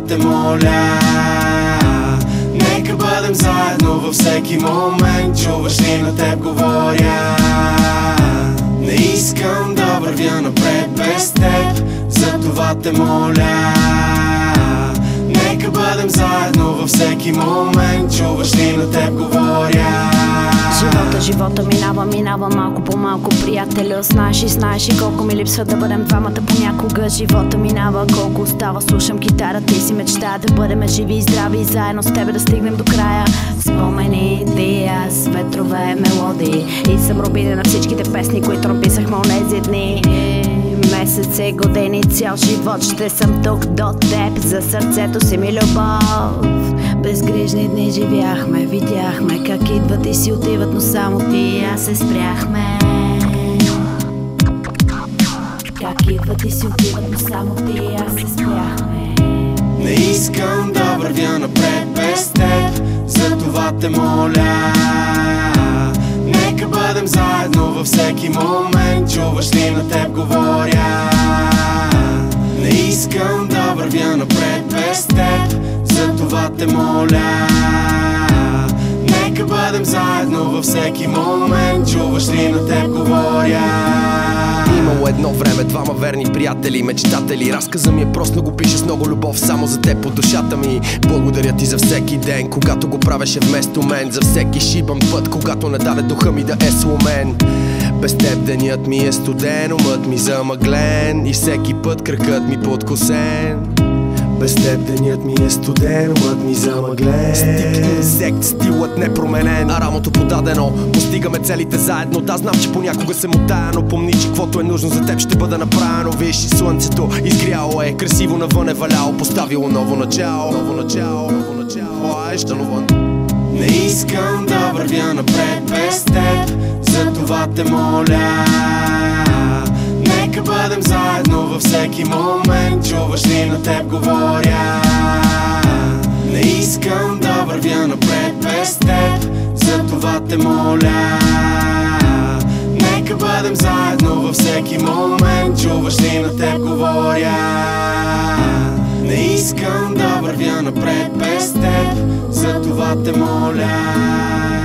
Затова те моля, нека бъдем заедно във всеки момент. Чуваш ли, на теб говоря? Не искам да вървя напред без теб. Затова те моля, нека бъдем заедно във всеки момент. Чуваш ли, на теб говоря? Живота минава малко по малко, приятелю. Знаеш и колко ми липсва да бъдем двамата понякога. Живота минава, колко остава, слушам китарата и си мечтая да бъдем живи и здрави и заедно с тебе да стигнем до края. Спомени, ти, аз, ветрове, мелодии и съм робиня на всичките песни, които написахме онези дни. Месеци, години, цял живот ще съм тук до теб. За сърцето си ми любов. Безгрижни дни живяхме, видяхме как идват и си отиват, но само ти и аз се спряхме. Как идват и си отиват, но само ти и аз се спряхме. Не искам да вървя напред без теб. Затова те моля, нека бъдем заедно във всеки момент. Чуваш ли, на теб говоря? Не искам да вървя напред без теб. Затова те моля, нека бъдем заедно във всеки момент. Чуваш ли, на теб говоря? Имало едно време двама верни приятели, мечтатели. Разказа ми е прост, но го пише с много любов само за теб от душата ми. Благодаря ти за всеки ден, когато го правеше вместо мен. За всеки шибан път, когато не даде духа ми да е сломен. Без теб денят ми е студен, умът ми замъглен и всеки път кракът ми подкосен. Без теб денят ми е студен, умът ми замъглен. Стик инсект, стилът непроменен, а рамото подадено. Постигаме целите заедно, да знам, че понякога се мутая, но помни, че каквото е нужно за теб ще бъде направено. Виж, слънцето изгряло е, красиво навън е валяло, поставило ново начало. Не искам да вървя напред без теб. Затова те моля, нека бъдем заедно във всеки момент. Чуваш ли, на теб говоря? Не искам да вървя напред без теб. Затова те моля, нека бъдем заедно във всеки момент. Чуваш ли, на теб говоря? Не искам да вървя напред без теб. Затова те моля.